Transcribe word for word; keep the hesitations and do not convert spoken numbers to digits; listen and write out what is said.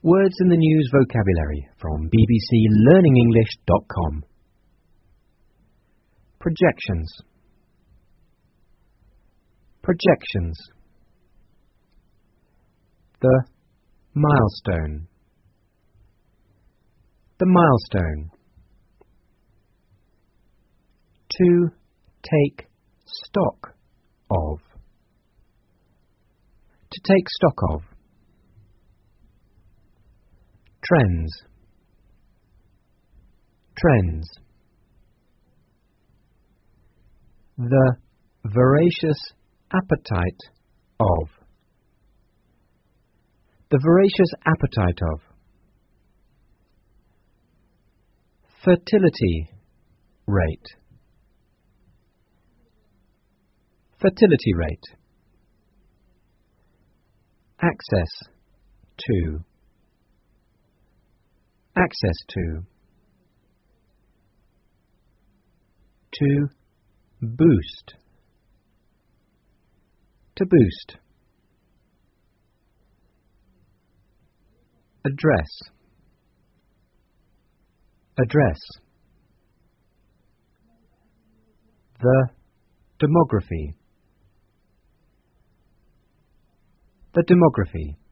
Words in the News vocabulary from b b c learning english dot com. Projections. Projections. The milestone. The milestone. To take stock of. To take stock of. Trends. Trends. The voracious appetite of. The voracious appetite of. Fertility rate. Fertility rate. Access to. Access to. To boost. To boost. Address. Address. The demography. The demography.